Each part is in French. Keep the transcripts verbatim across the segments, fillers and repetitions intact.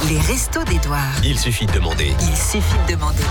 Les restos d'Édouard. Il suffit de demander. Il suffit de demander.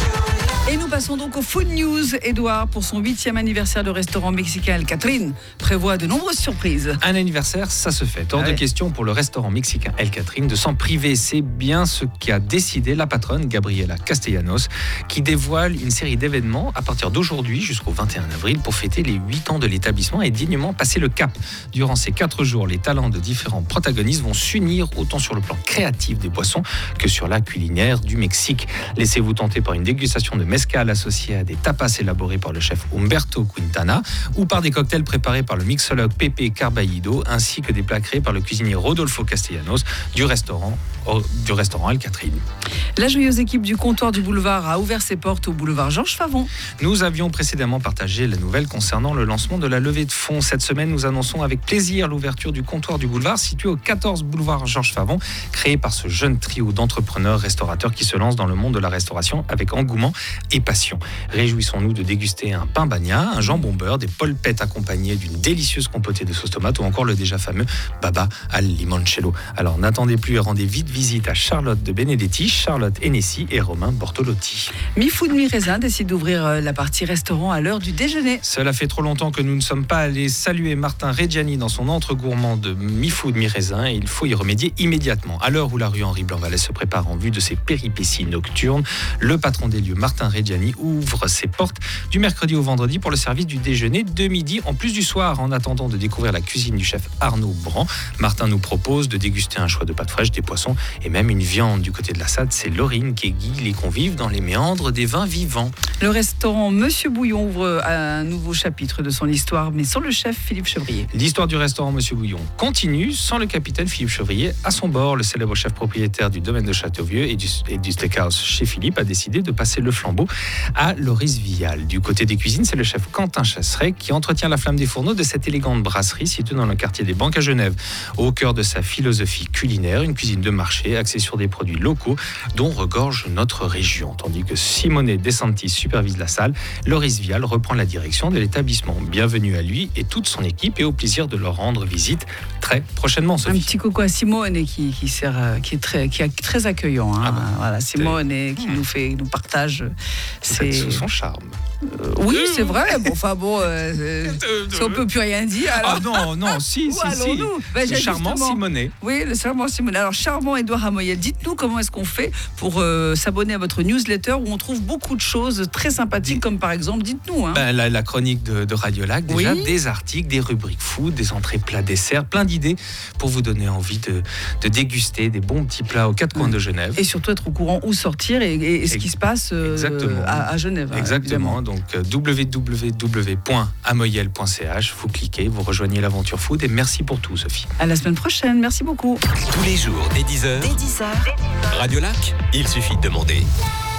Et nous passons donc au Food News. Édouard, pour son huitième anniversaire de restaurant mexicain El Catherine, prévoit de nombreuses surprises. Un anniversaire, ça se fait. Hors Ah de ouais. question pour le restaurant mexicain El Catherine de s'en priver. C'est bien ce qu'a décidé la patronne Gabriela Castellanos, qui dévoile une série d'événements à partir d'aujourd'hui jusqu'au vingt et un avril pour fêter les huit ans de l'établissement et dignement passer le cap. Durant ces quatre jours, les talents de différents protagonistes vont s'unir autant sur le plan créatif des boissons que sur la culinaire du Mexique. Laissez-vous tenter par une dégustation de mezcal associé à des tapas élaborés par le chef Humberto Quintana ou par des cocktails préparés par le mixologue Pepe Carballido ainsi que des plats créés par le cuisinier Rodolfo Castellanos du restaurant, du restaurant El Catherine. La joyeuse équipe du comptoir du boulevard a ouvert ses portes au boulevard Georges Favon. Nous avions précédemment partagé la nouvelle concernant le lancement de la levée de fonds. Cette semaine, nous annonçons avec plaisir l'ouverture du comptoir du boulevard situé au quatorze boulevard Georges Favon, créé par ce jeune trio d'entrepreneurs restaurateurs qui se lancent dans le monde de la restauration avec engouement et passion. Réjouissons-nous de déguster un pain bagna, un jambon beurre, des polpettes accompagnées d'une délicieuse compotée de sauce tomate ou encore le déjà fameux baba al limoncello. Alors n'attendez plus et rendez vite visite à Charlotte de Benedetti, Charlotte Hennessy et Romain Bortolotti. Mi Food Mi Raisin décide d'ouvrir la partie restaurant à l'heure du déjeuner. Cela fait trop longtemps que nous ne sommes pas allés saluer Martin Reggiani dans son antre gourmand de Mi Food Mi Raisin et il faut y remédier immédiatement. À l'heure où la rue Henri Blanc-Valais se prépare en vue de ses péripéties nocturnes, le patron des lieux, Martin Reggiani, ouvre ses portes du mercredi au vendredi pour le service du déjeuner de midi en plus du soir. En attendant de découvrir la cuisine du chef Arnaud Brand, Martin nous propose de déguster un choix de pâtes fraîches, des poissons et même une viande. Du côté de la S A D, c'est Laurine qui aiguille les convives dans les méandres des vins vivants. Le restaurant Monsieur Bouillon ouvre un nouveau chapitre de son histoire, mais sans le chef Philippe Chevrier. L'histoire du restaurant Monsieur Bouillon continue sans le capitaine Philippe Chevrier à son bord. Le célèbre chef propriétaire du domaine de Châteauvieux et du, et du steakhouse chez Philippe a décidé de passer le flambeau à Loris Vial. Du côté des cuisines, c'est le chef Quentin Chasseret qui entretient la flamme des fourneaux de cette élégante brasserie située dans le quartier des Banques à Genève. Au cœur de sa philosophie culinaire, une cuisine de marché axée sur des produits locaux dont regorge notre région. Tandis que Simone De Santis supervise la salle, Loris Vial reprend la direction de l'établissement. Bienvenue à lui et toute son équipe et au plaisir de leur rendre visite très prochainement, Sophie. Un petit coucou à Simone qui, qui, sert, qui, est très, qui est très accueillant. Hein. Ah bon. Voilà, Simone et qui Mmh. nous, fait, nous partage C'est ses... son charme. Euh, oui, c'est vrai. Bon, enfin bon, euh, euh, si on peut plus rien dire. Alors... Ah non, non, si, Où si, si. allons-nous Ben, C'est j'ai charmant, justement- Simonet. Oui, le charmant Simone. Alors, charmant Édouard Hamoyel, dites-nous comment est-ce qu'on fait pour euh, s'abonner à votre newsletter où on trouve beaucoup de choses très sympathiques, comme par exemple, dites-nous. Hein. Ben, la, la chronique de, de Radio Lac, déjà, Oui. des articles, des rubriques food, des entrées plats desserts, plein d'idées pour vous donner envie de, de déguster des bons petits plats aux quatre coins de Genève. Et surtout être au courant où sortir et, et- et ce qui se passe euh, Exactement. à, à Genève. hein, Exactement, évidemment. donc euh, w w w point amoyel point c h, vous cliquez, vous rejoignez l'aventure food et merci pour tout, Sophie. À la semaine prochaine. Merci beaucoup. Tous les jours dès dix heures, Dès dix heures, Radio Lac, il suffit de demander.